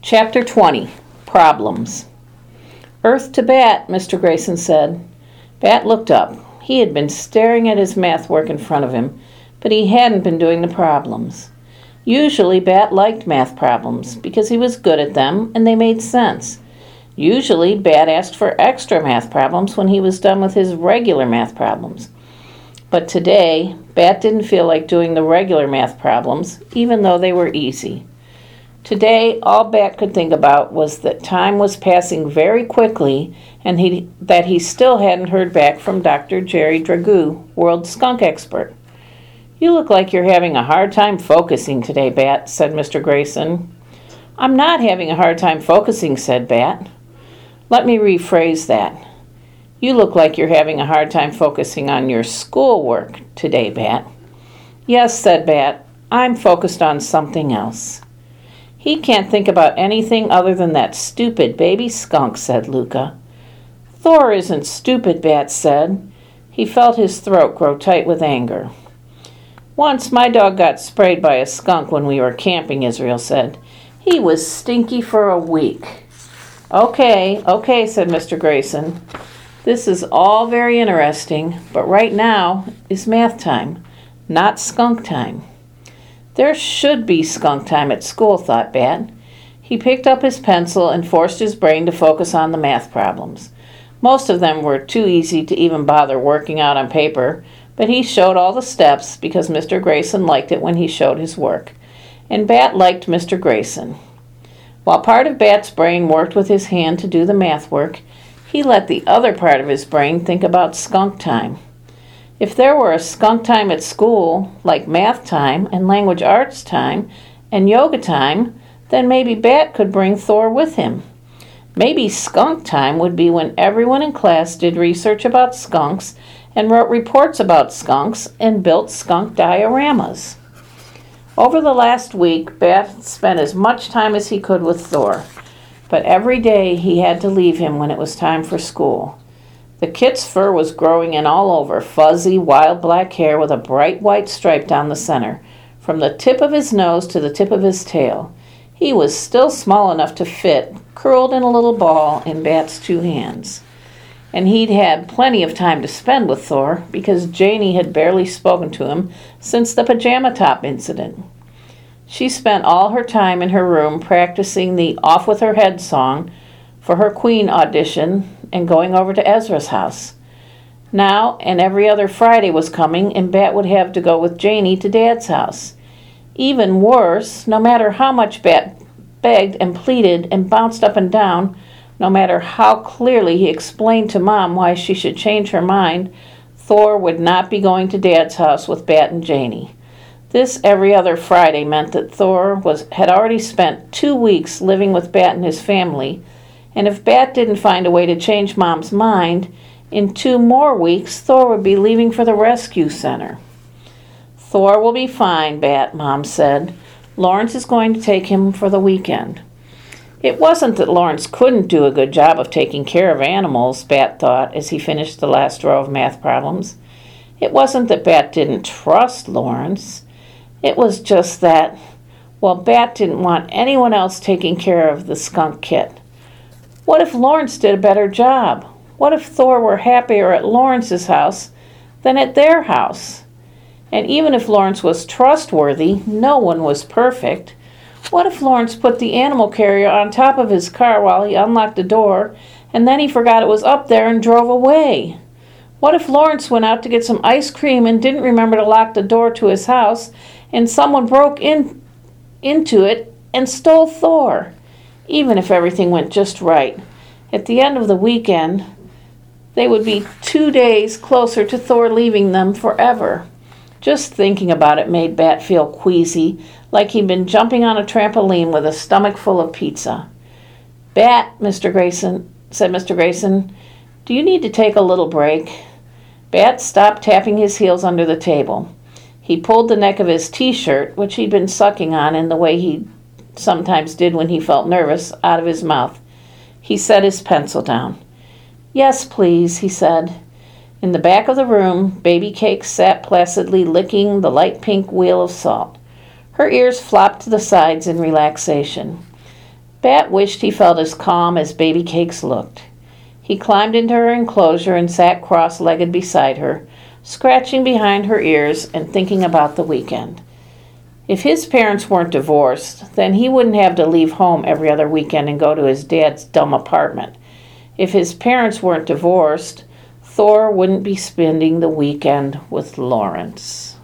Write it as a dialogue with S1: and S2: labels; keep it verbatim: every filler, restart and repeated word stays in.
S1: Chapter twenty, Problems. Earth to Bat, Mister Grayson said. Bat looked up. He had been staring at his math work in front of him, but he hadn't been doing the problems. Usually Bat liked math problems because he was good at them and they made sense. Usually Bat asked for extra math problems when he was done with his regular math problems. But today, Bat didn't feel like doing the regular math problems, even though they were easy. Today, all Bat could think about was that time was passing very quickly and he, that he still hadn't heard back from Doctor Jerry Dragoo, world skunk expert. "You look like you're having a hard time focusing today, Bat," said Mister Grayson. "I'm not having a hard time focusing," said Bat. "Let me rephrase that. You look like you're having a hard time focusing on your schoolwork today, Bat." "Yes," said Bat. "I'm focused on something else." "He can't think about anything other than that stupid baby skunk," said Luca. "Thor isn't stupid," Bat said. He felt his throat grow tight with anger. "Once my dog got sprayed by a skunk when we were camping," Israel said. "He was stinky for a week." "Okay, okay," said Mister Grayson. "This is all very interesting, but right now is math time, not skunk time." There should be skunk time at school, thought Bat. He picked up his pencil and forced his brain to focus on the math problems. Most of them were too easy to even bother working out on paper, but he showed all the steps because Mister Grayson liked it when he showed his work. And Bat liked Mister Grayson. While part of Bat's brain worked with his hand to do the math work, he let the other part of his brain think about skunk time. If there were a skunk time at school, like math time and language arts time and yoga time, then maybe Bat could bring Thor with him. Maybe skunk time would be when everyone in class did research about skunks and wrote reports about skunks and built skunk dioramas. Over the last week, Bat spent as much time as he could with Thor, but every day he had to leave him when it was time for school. The kit's fur was growing in all over, fuzzy, wild black hair with a bright white stripe down the center, from the tip of his nose to the tip of his tail. He was still small enough to fit, curled in a little ball in Bat's two hands. And he'd had plenty of time to spend with Thor, because Janie had barely spoken to him since the pajama top incident. She spent all her time in her room practicing the Off With Her Head song for her Queen audition and going over to Ezra's house. Now and every other Friday was coming, and Bat would have to go with Janie to Dad's house. Even worse, no matter how much Bat begged and pleaded and bounced up and down, no matter how clearly he explained to Mom why she should change her mind, Thor would not be going to Dad's house with Bat and Janie. This every other Friday meant that Thor was had already spent two weeks living with Bat and his family, and if Bat didn't find a way to change Mom's mind, in two more weeks Thor would be leaving for the rescue center. "Thor will be fine, Bat," Mom said. "Lawrence is going to take him for the weekend." It wasn't that Lawrence couldn't do a good job of taking care of animals, Bat thought as he finished the last row of math problems. It wasn't that Bat didn't trust Lawrence. It was just that, well, Bat didn't want anyone else taking care of the skunk kit. What if Lawrence did a better job? What if Thor were happier at Lawrence's house than at their house? And even if Lawrence was trustworthy, no one was perfect. What if Lawrence put the animal carrier on top of his car while he unlocked the door, and then he forgot it was up there and drove away? What if Lawrence went out to get some ice cream and didn't remember to lock the door to his house, and someone broke in into it and stole Thor? Even if everything went just right, at the end of the weekend, they would be two days closer to Thor leaving them forever. Just thinking about it made Bat feel queasy, like he'd been jumping on a trampoline with a stomach full of pizza. "Bat, Mister Grayson," said Mister Grayson, "do you need to take a little break?" Bat stopped tapping his heels under the table. He pulled the neck of his T-shirt, which he'd been sucking on in the way he sometimes did when he felt nervous, out of his mouth. He set his pencil down. "Yes, please," he said. In the back of the room, Baby Cake sat placidly licking the light pink wheel of salt. Her ears flopped to the sides in relaxation. Bat wished he felt as calm as Baby Cakes looked. He climbed into her enclosure and sat cross-legged beside her, scratching behind her ears and thinking about the weekend. If his parents weren't divorced, then he wouldn't have to leave home every other weekend and go to his dad's dumb apartment. If his parents weren't divorced, Thor wouldn't be spending the weekend with Lawrence.